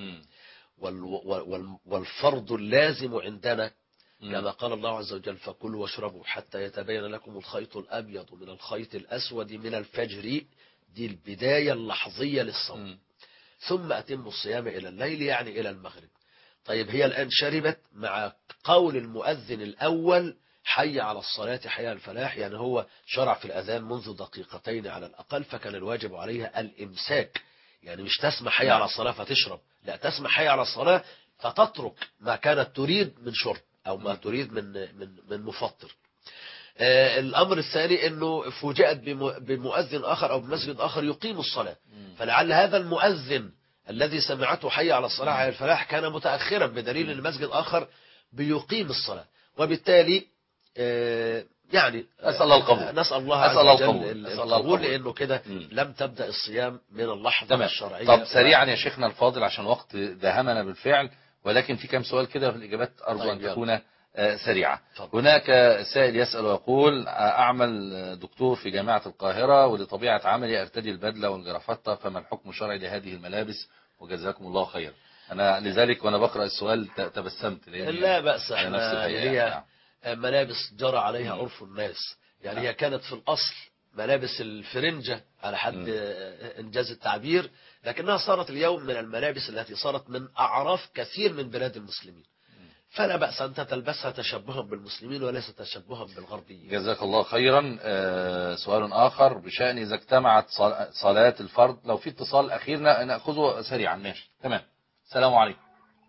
Speaker 2: والفرض اللازم عندنا كما قال الله عز وجل فكلوا واشربوا حتى يتبين لكم الخيط الأبيض من الخيط الأسود من الفجر، دي البداية اللحظية للصوم، ثم أتم الصيام إلى الليل يعني إلى المغرب. طيب هي الآن شربت مع قول المؤذن الأول حي على الصلاة حي على الفلاح، يعني هو شرع في الأذان منذ دقيقتين على الأقل، فكان الواجب عليها الإمساك، يعني مش تسمع حي على الصلاة فتشرب، لا تسمع حي على الصلاة فتترك ما كانت تريد من شرب أو ما تريد من من من مفطر. آه الأمر الثاني أنه فوجئت بمؤذن آخر أو بمسجد آخر يقيم الصلاة، فلعل هذا المؤذن الذي سمعته حي على الصلاة على الفلاح كان متأخرا، بدليل أن المسجد آخر بيقيم الصلاة، وبالتالي آه يعني
Speaker 1: أسأل الله القبول،
Speaker 2: نسأل الله عز وجل القبول، لأنه كده لم تبدأ الصيام من اللحظة الشرعية.
Speaker 1: طب سريعا يا شيخنا الفاضل عشان وقت دهمنا بالفعل، ولكن في كم سؤال كده في الإجابات أرجو طيب أن تكون سريعة. هناك سائل يسأل ويقول أعمل دكتور في جامعة القاهرة ولطبيعة عملي أرتدي البدلة والجرافطة، فما الحكم الشرعي لهذه الملابس؟ وجزاكم الله خير. أنا لذلك وأنا بقرأ السؤال تبسمت،
Speaker 2: لا بأس، احنا هي ملابس جرى عليها عرف الناس، يعني هي كانت في الأصل ملابس الفرنجة على حد إنجاز التعبير، لكنها صارت اليوم من الملابس التي صارت من أعراف كثير من بلاد المسلمين، فلا بأس أن تلبسها تشبها بالمسلمين وليس تشبها بالغربيين.
Speaker 1: جزاك الله خيرا. آه سؤال آخر بشأن إذا اجتمعت صلاة الفرض، لو في اتصال أخير نأخذه سريعا. ماشي تمام. السلام عليكم.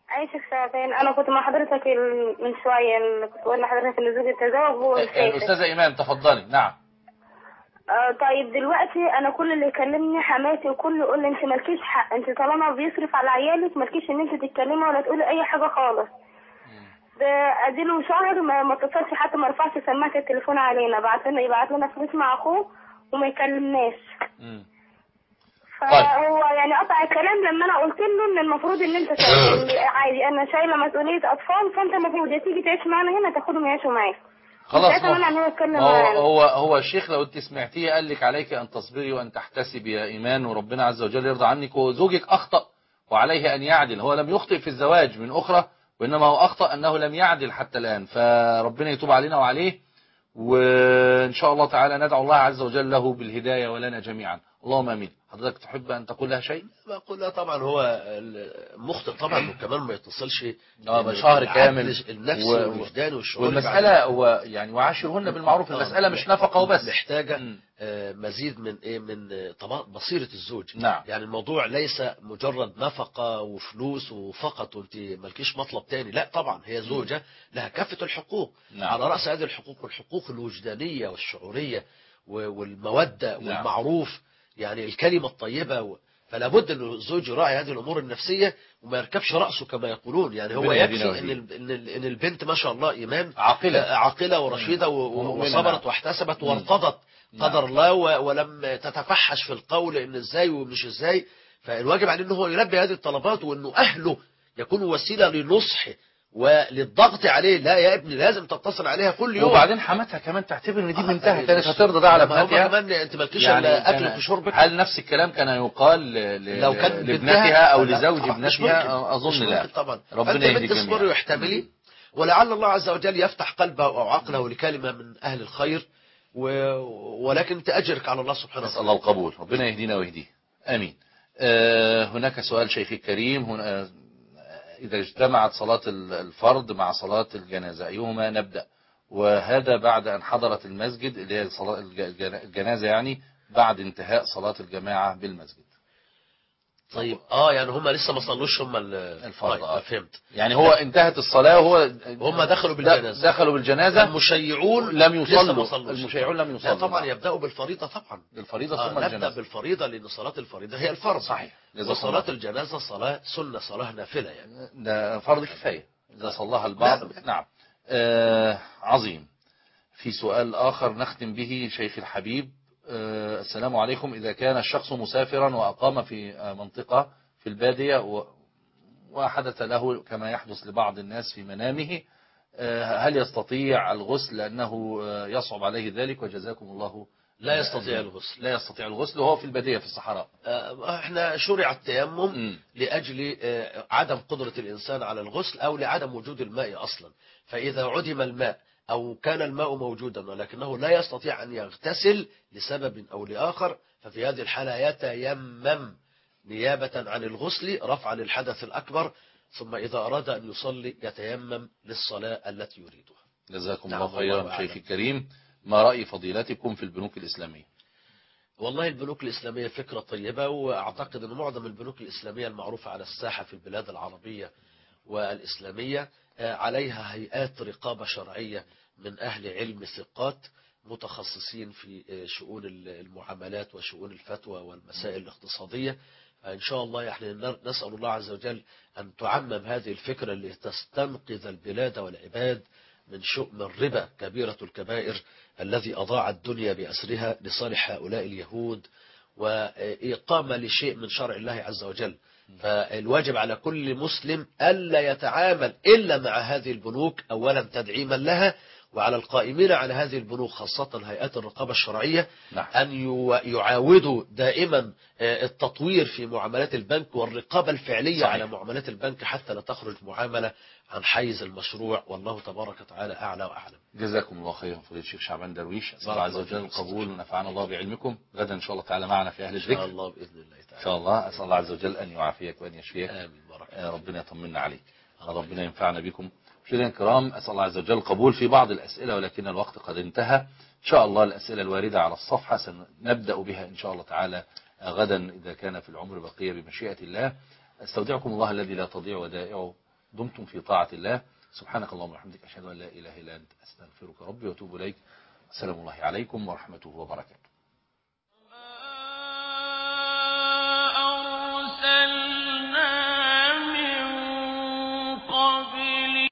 Speaker 3: أي شيخ شعبان، أنا كنت مع حضرتك ال- من شوية اللي كنت بقول لحضرتك إن زوجي تزوج وهو مسافر.
Speaker 1: الأستاذة إيمان تفضلي. نعم.
Speaker 3: آه طيب دلوقتي أنا كل اللي يكلمني حماتي وكل يقول لي أنت مالكيش حق، أنت طالما بيصرف على عيالك مالكيش إن أنت تتكلمي ولا تقولي أي حاجة خالص. ده أديله شهر ما ما اتصلش حتى، ما رفعش سماعة التليفون علينا، بعت لنا يبعت لنا فلوس مع أخوه وما يكلمناش.
Speaker 1: مم.
Speaker 3: فهو يعني قطع الكلام لما انا قلت له ان المفروض ان انت شايل عادي، انا شايله مسؤوليه اطفال، فانت المفروض يا تيجي تعيش معانا هنا تاخدهم يعيشوا معاك.
Speaker 1: خلاص.
Speaker 3: ما هو يتكلم
Speaker 1: هو
Speaker 3: معانا.
Speaker 1: هو هو الشيخ لو انت سمعتيه قال لك عليك ان تصبري وان تحتسبي يا ايمان، وربنا عز وجل يرضى عنك، وزوجك اخطا وعليه ان يعدل. هو لم يخطئ في الزواج من اخرى، وانما هو اخطا انه لم يعدل حتى الان، فربنا يتوب علينا وعليه، وان شاء الله تعالى ندعو الله عز وجل له بالهدايه ولنا جميعا. اللهم امين. حضرتك تحب ان تقول لها شيء؟
Speaker 2: بقول لها طبعا هو مخطئ طبعا، وكمان ما يتصلش
Speaker 1: اه شهر كامل
Speaker 2: النفس
Speaker 1: و...
Speaker 2: والوجدان والشعور.
Speaker 1: والمسألة هو يعني وعاشرهن بالمعروف، المسألة مش نفقة وبس،
Speaker 2: محتاجة مزيد من ايه، من طبعا بصيرة الزوج.
Speaker 1: نعم.
Speaker 2: يعني الموضوع ليس مجرد نفقة وفلوس وفقط وانت مالكيش مطلب تاني، لا طبعا هي زوجة لها كافة الحقوق. نعم. على رأس هذه الحقوق الحقوق الوجدانية والشعورية والمودة. نعم. والمعروف، يعني الكلمة الطيبة و... فلا بد ان الزوج يراعي هذه الامور النفسيه وما يركبش راسه كما يقولون. يعني هو يكفي ان ان البنت ما شاء الله ايمان
Speaker 1: عاقله
Speaker 2: عاقله ورشيده وصبرت واحتسبت وارتضت قدر الله ولم تتفحش في القول ان ازاي ومش ازاي. فالواجب عليه ان هو يلبي هذه الطلبات، وانه اهله يكونوا وسيله لنصحه وللضغط عليه. لا يا ابني لازم تتصل عليها كل يوم.
Speaker 1: وبعدين حماتها كمان تعتبر ان دي بنتها، كانت هترضى ده على ابنتها؟
Speaker 2: كمان انت مالكيش الا اكلك وشربك.
Speaker 1: هل نفس الكلام كان يقال ل...
Speaker 2: لو كان
Speaker 1: لابنتها او لزوج ابنتها؟ اظن لا
Speaker 2: طبعا.
Speaker 1: ربنا يهدي الجميع.
Speaker 2: تصبري واحتملي، ولعل الله عز وجل يفتح قلبه او عقله لكلمه من اهل الخير، و... ولكن تاجرك على الله سبحانه وتعالى.
Speaker 1: نسال الله القبول، ربنا يهدينا ويهديه. امين. آه هناك سؤال شيخي الكريم، هنا إذا اجتمعت صلاة الفرض مع صلاة الجنازة أيهما نبدأ؟ وهذا بعد أن حضرت المسجد، اللي هي صلاة الجنازة يعني بعد انتهاء صلاة الجماعة بالمسجد.
Speaker 2: طيب اه يعني هم لسه ما صلوش هم الفرض.
Speaker 1: آه.
Speaker 2: فهمت.
Speaker 1: يعني هو انتهت الصلاة وهو
Speaker 2: هم دخلوا بالجنازة
Speaker 1: دخلوا بالجنازة
Speaker 2: المشيعون
Speaker 1: لم يصلوا. المشيعون لم يصلوا.
Speaker 2: طبعا يبدأوا بالفريضة طبعا.
Speaker 1: بالفريضة ثم
Speaker 2: آه
Speaker 1: الجنازة.
Speaker 2: نبدأ بالفريضة لأن صلاة الفريضة هي الفرض.
Speaker 1: صحيح.
Speaker 2: وصلاة الجنازة صلاة سنة، صلاة نافلة يعني.
Speaker 1: ده فرض كفاية إذا صلاها البعض. نعم. آه عظيم. في سؤال آخر نختم به شيخ الحبيب. آه السلام عليكم. إذا كان الشخص مسافرا وأقام في آه منطقة في البادية وحدث له كما يحدث لبعض الناس في منامه، آه هل يستطيع الغسل لأنه آه يصعب عليه ذلك؟ وجزاكم الله.
Speaker 2: لا يستطيع الغسل.
Speaker 1: لا يستطيع الغسل وهو في البادية في الصحراء.
Speaker 2: احنا شرع التيمم لأجل عدم قدرة الإنسان على الغسل أو لعدم وجود الماء أصلا. فإذا عدم الماء أو كان الماء موجودا ولكنه لا يستطيع أن يغتسل لسبب أو لآخر، ففي هذه الحالة يتيمم نيابة عن الغسل رفعا للحدث الأكبر، ثم إذا أراد أن يصلي يتيمم للصلاة التي يريدها.
Speaker 1: جزاكم الله خيرا شيخ الكريم. ما رأي فضيلتكم في البنوك الإسلامية؟
Speaker 2: والله البنوك الإسلامية فكرة طيبة، وأعتقد أن معظم البنوك الإسلامية المعروفة على الساحة في البلاد العربية والإسلامية عليها هيئات رقابة شرعية من أهل علم ثقات متخصصين في شؤون المعاملات وشؤون الفتوى والمسائل الاقتصادية. إن شاء الله احنا نسأل الله عز وجل أن تعمم هذه الفكرة اللي تستنقذ البلاد والعباد من شؤم الربا كبيرة الكبائر الذي أضاع الدنيا بأسرها لصالح هؤلاء اليهود، وإقامة لشيء من شرع الله عز وجل. فالواجب على كل مسلم ألا يتعامل إلا مع هذه البنوك، أولا تدعيما لها، وعلى القائمين على هذه البنوك خاصة هيئات الرقابة الشرعية أن يعاودوا دائما التطوير في معاملات البنك والرقابة الفعلية صحيح. على معاملات البنك حتى لا تخرج معاملة عن حيز المشروع، والله تبارك وتعالى أعلى وأعلم.
Speaker 1: جزاكم الله خيرا فضيلة الشيخ شعبان درويش، أسأل الله عز وجل القبول ونفعنا الله بعلمكم. غدا إن شاء الله تعالى معنا في أهل الذكر
Speaker 2: إن شاء الله بإذن الله تعالى.
Speaker 1: إن شاء الله. أسأل الله عز وجل أن يعافيك وأن يشفيك.
Speaker 2: آمين. بارك
Speaker 1: ربنا يطمنا عليك. ربنا ينفعنا بكم. مشاهدينا الكرام، أسأل الله عز وجل القبول في بعض الأسئلة ولكن الوقت قد انتهى. إن شاء الله الأسئلة الواردة على الصفحة سنبدأ بها إن شاء الله تعالى غدا إذا كان في العمر بقية بمشيئة الله. استودعكم الله الذي لا تضيع ودائعه دمتم في طاعة الله. سبحانك اللهم وبحمدك أشهد أن لا إله إلا أنت أستغفرك ربي وأتوب إليك. السلام الله عليكم ورحمته وبركاته.